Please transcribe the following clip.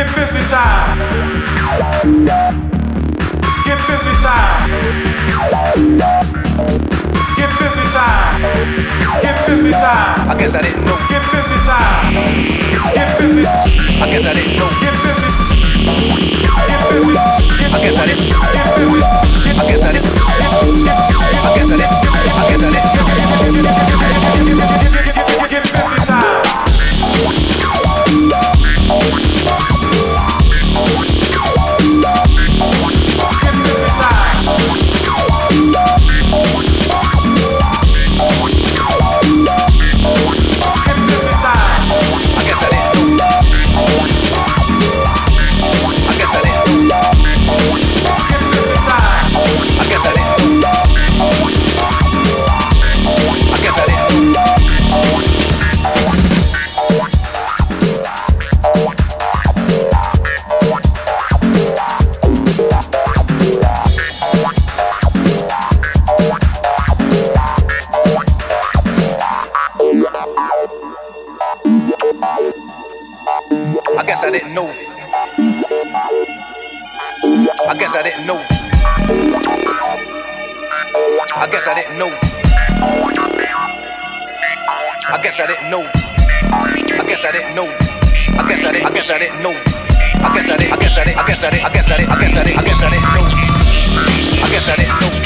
Get busy time. Get busy time. Get busy time. Get busy time. I guess I didn't know. Get busy time. Get busy. I guess I didn't know. Get busy. Get busy. I guess I didn't. Get busy. I guess I didn't. I guess I didn't. I guess I didn't. Get busy time. I guess I didn't know. I guess I didn't know. I guess I didn't know. I guess I didn't know. I guess I didn't know. I guess I didn't. I guess I didn't know. I guess I didn't. I guess I didn't. I guess I didn't. I guess I didn't. I guess I didn't. I guess I didn't know. I guess I didn't know.